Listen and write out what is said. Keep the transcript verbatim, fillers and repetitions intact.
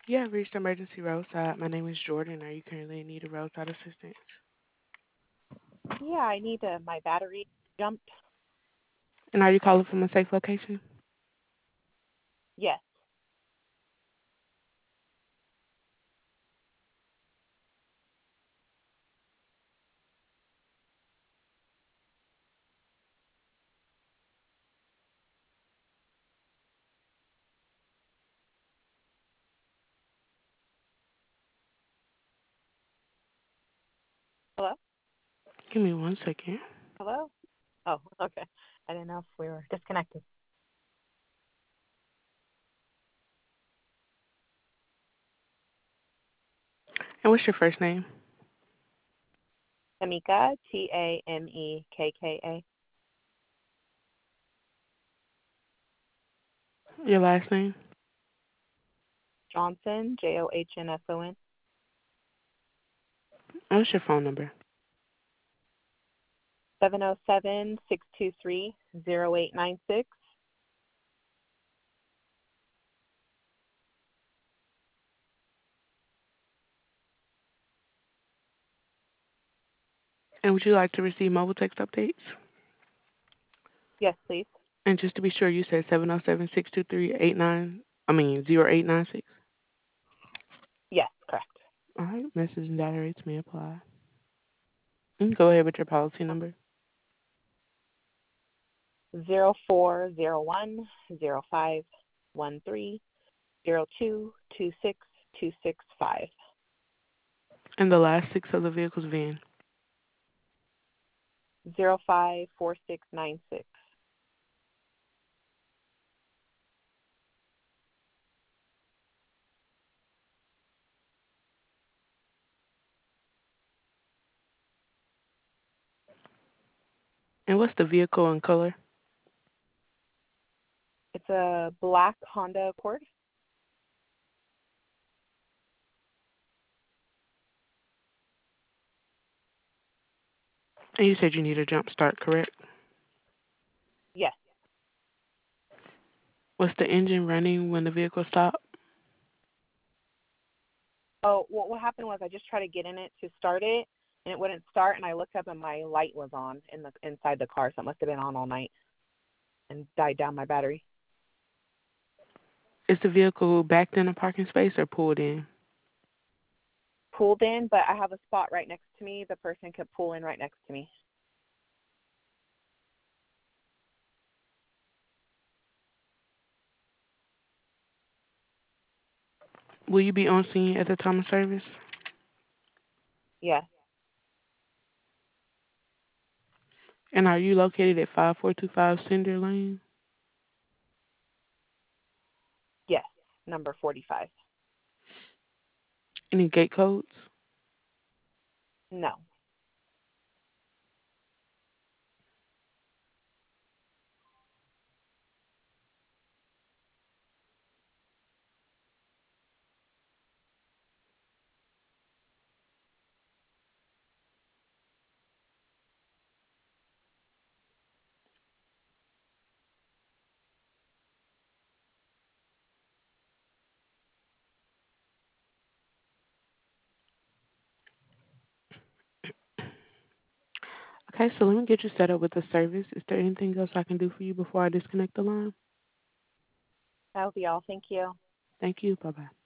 You have reached emergency roadside. My name is Jordan. Are you currently in need of roadside assistance? Yeah, I need uh, my battery jumped. And are you calling from a safe location? Yes. Hello? Give me one second. Hello? Oh, okay. I didn't know if we were disconnected. And what's your first name? Tamika, T A M E K K A. Your last name? Johnson, J O H N S O N. And what's your phone number? seven oh seven, six two three, oh eight nine six. And would you like to receive mobile text updates? Yes, please. And just to be sure, you said seven zero seven six two three eight nine. I mean zero eight nine six. Yes, correct. All right. Message and data rates may apply. And go ahead with your policy number. Zero four zero one zero five one three zero two two six two six five. And the last six of the vehicle's V I N. Zero five four six nine six. And what's the vehicle and color? It's a black Honda Accord. And you said you need a jump start, correct? Yes. Was the engine running when the vehicle stopped? Oh, what what happened was I just tried to get in it to start it, and it wouldn't start. And I looked up, and my light was on in the inside the car, so it must have been on all night and died down my battery. Is the vehicle backed in a parking space or pulled in? Pulled in, but I have a spot right next to me. The person could pull in right next to me. Will you be on scene at the time of service? Yes, And are you located at five four two five Cinder Lane? yes. Number forty-five. Any gate codes? No. Okay, so let me get you set up with the service. Is there anything else I can do for you before I disconnect the line? That'll be all. Thank you. Thank you. Bye bye.